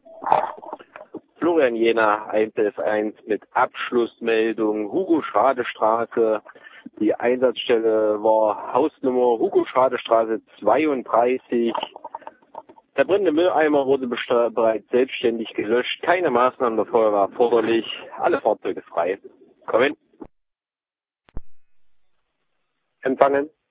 Florian Jena, 111 mit Abschlussmeldung, Hugo-Schrade-Straße. Die Einsatzstelle war Hausnummer Hugo-Schrade-Straße 32. Der brennende Mülleimer wurde bereits selbstständig gelöscht. Keine Maßnahmen der Feuerwehr erforderlich. Alle Fahrzeuge frei. Komm hin. Empfangen.